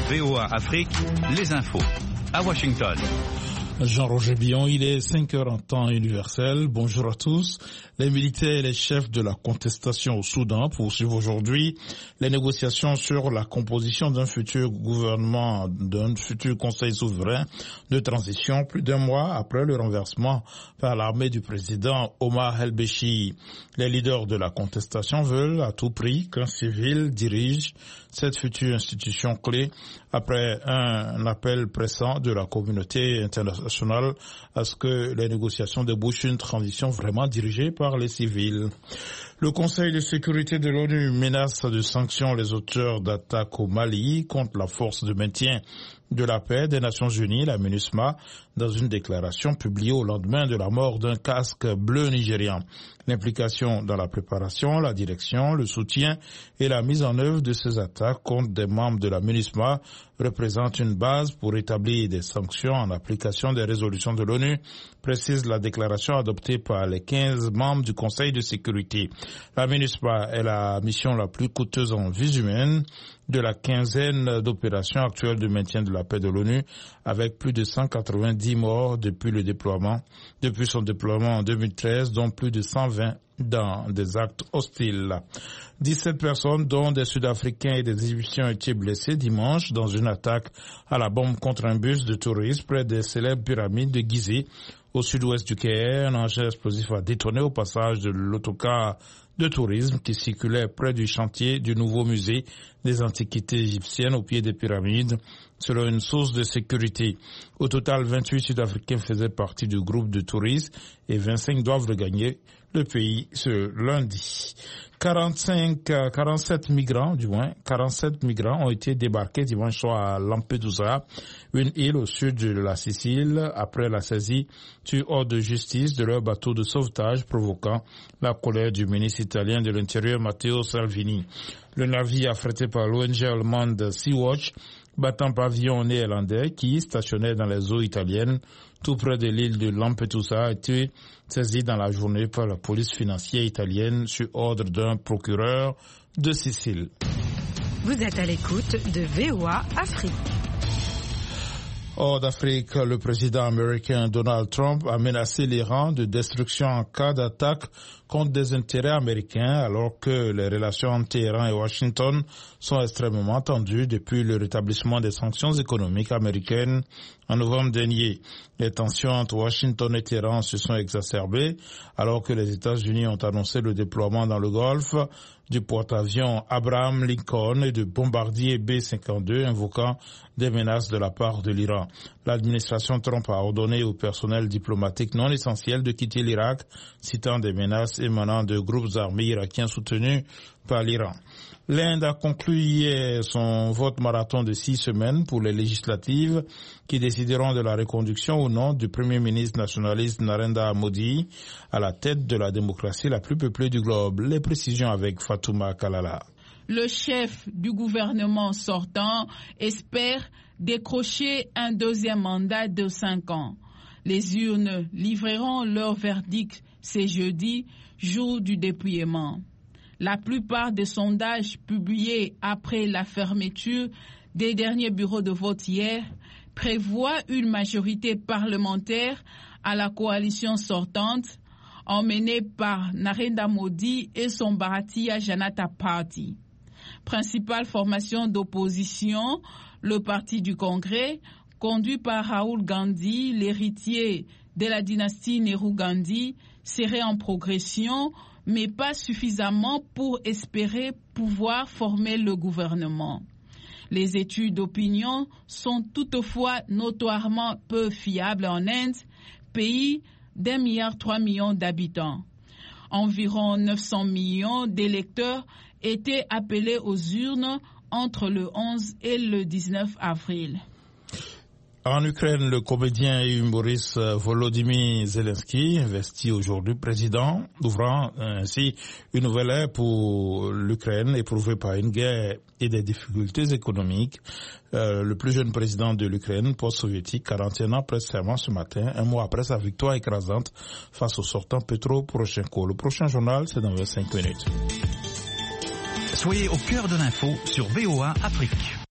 VOA Afrique, les infos. À Washington. Jean-Roger Billon, il est 5h en temps universel. Bonjour à tous. Les militaires et les chefs de la contestation au Soudan poursuivent aujourd'hui les négociations sur la composition d'un futur gouvernement, d'un futur conseil souverain de transition plus d'un mois après le renversement par l'armée du président Omar el-Béchir. Les leaders de la contestation veulent à tout prix qu'un civil dirige cette future institution clé après un appel pressant de la communauté internationale à ce que les négociations débouchent une transition vraiment dirigée par les civils. Le Conseil de sécurité de l'ONU menace de sanctions les auteurs d'attaques au Mali contre la force de maintien de la paix des Nations Unies, la MINUSMA, dans une déclaration publiée au lendemain de la mort d'un casque bleu nigérian. L'implication dans la préparation, la direction, le soutien et la mise en œuvre de ces attaques contre des membres de la MINUSMA représente une base pour établir des sanctions en application des résolutions de l'ONU, précise la déclaration adoptée par les 15 membres du Conseil de sécurité. La MINUSMA est la mission la plus coûteuse en vies humaines de la quinzaine d'opérations actuelles de maintien de la paix de l'ONU, avec plus de 190 morts depuis son déploiement en 2013, dont plus de 120 dans des actes hostiles. 17 personnes, dont des Sud-Africains et des Égyptiens, ont été blessées dimanche dans une attaque à la bombe contre un bus de touristes près des célèbres pyramides de Gizeh, au sud-ouest du Caire. Un engin explosif a détourné au passage de l'autocar de tourisme qui circulait près du chantier du nouveau musée des antiquités égyptiennes au pied des pyramides, selon une source de sécurité. Au total, 28 Sud-Africains faisaient partie du groupe de touristes et 25 doivent regagner le pays ce lundi. 47 migrants ont été débarqués dimanche soir à Lampedusa, une île au sud de la Sicile, après la saisie sur ordre de justice de leur bateau de sauvetage, provoquant la colère du ministre italien de l'Intérieur Matteo Salvini. Le navire affrété par l'ONG allemande Sea-Watch, battant pavillon néerlandais qui stationnait dans les eaux italiennes tout près de l'île de Lampedusa, a été saisi dans la journée par la police financière italienne sur ordre d'un procureur de Sicile. Vous êtes à l'écoute de VOA Afrique. Hors d'Afrique, le président américain Donald Trump a menacé l'Iran de destruction en cas d'attaque contre des intérêts américains, alors que les relations entre Téhéran et Washington sont extrêmement tendues depuis le rétablissement des sanctions économiques américaines en novembre dernier. Les tensions entre Washington et Téhéran se sont exacerbées alors que les États-Unis ont annoncé le déploiement dans le Golfe du porte-avions Abraham Lincoln et de bombardiers B-52 invoquant des menaces de la part de l'Iran. L'administration Trump a ordonné au personnel diplomatique non essentiel de quitter l'Irak, citant des menaces émanant de groupes armés irakiens soutenus par l'Iran. L'Inde a conclu hier son vote marathon de 6 semaines pour les législatives qui décideront de la reconduction ou non du Premier ministre nationaliste Narendra Modi à la tête de la démocratie la plus peuplée du globe. Les précisions avec Fatouma Kalala. Le chef du gouvernement sortant espère décrocher un deuxième mandat de 5 ans. Les urnes livreront leur verdict ce jeudi, jour du dépouillement. La plupart des sondages publiés après la fermeture des derniers bureaux de vote hier prévoient une majorité parlementaire à la coalition sortante emmenée par Narendra Modi et son Bharatiya Janata Party. Principale formation d'opposition, le Parti du Congrès, conduit par Rahul Gandhi, l'héritier de la dynastie Nehru-Gandhi, serait en progression, mais pas suffisamment pour espérer pouvoir former le gouvernement. Les études d'opinion sont toutefois notoirement peu fiables en Inde, pays d'1,3 milliard d'habitants. Environ 900 millions d'électeurs étaient appelés aux urnes entre le 11 et le 19 avril. En Ukraine, le comédien et humoriste Volodymyr Zelensky, investi aujourd'hui président, ouvrant ainsi une nouvelle ère pour l'Ukraine éprouvée par une guerre et des difficultés économiques. Le plus jeune président de l'Ukraine, post-soviétique, 41 ans, prête serment ce matin, un mois après sa victoire écrasante face au sortant Petro Poroshenko. Le prochain journal, c'est dans 25 minutes. Soyez au cœur de l'info sur VOA Afrique.